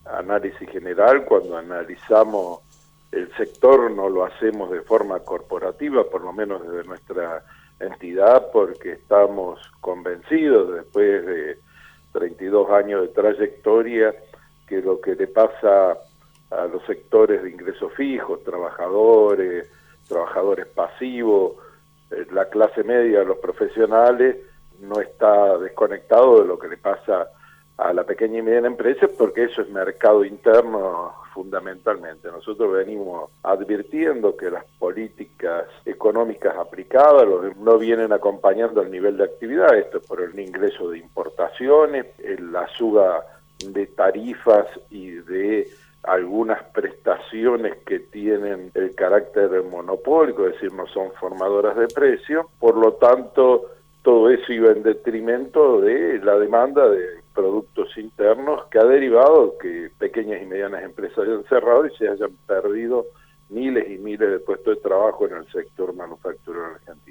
análisis general. Cuando analizamos el sector no lo hacemos de forma corporativa, por lo menos desde nuestra entidad, porque estamos convencidos, después de 32 años de trayectoria, que lo que le pasa a los sectores de ingresos fijos, trabajadores pasivos, la clase media, los profesionales, no está desconectado de lo que le pasa a la pequeña y mediana empresa, porque eso es mercado interno fundamentalmente. Nosotros venimos advirtiendo que las políticas económicas aplicadas no vienen acompañando el nivel de actividad, esto por el ingreso de importaciones, la suba de tarifas y de algunas prestaciones que tienen el carácter monopólico, es decir, no son formadoras de precio. Por lo tanto, todo eso iba en detrimento de la demanda de productos internos, que ha derivado que pequeñas y medianas empresas hayan cerrado y se hayan perdido miles y miles de puestos de trabajo en el sector manufacturero argentino.